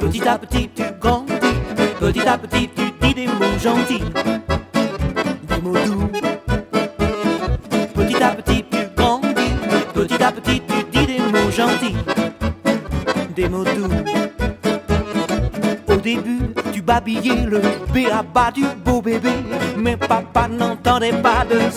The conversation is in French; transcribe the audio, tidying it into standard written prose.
Petit à petit tu grandis, petit à petit tu dis des mots gentils, des mots doux. Petit à petit tu grandis, petit à petit tu dis des mots gentils, des mots doux. Au début tu babillais le b.a.-ba du beau bébé, mais papa n'entendait pas de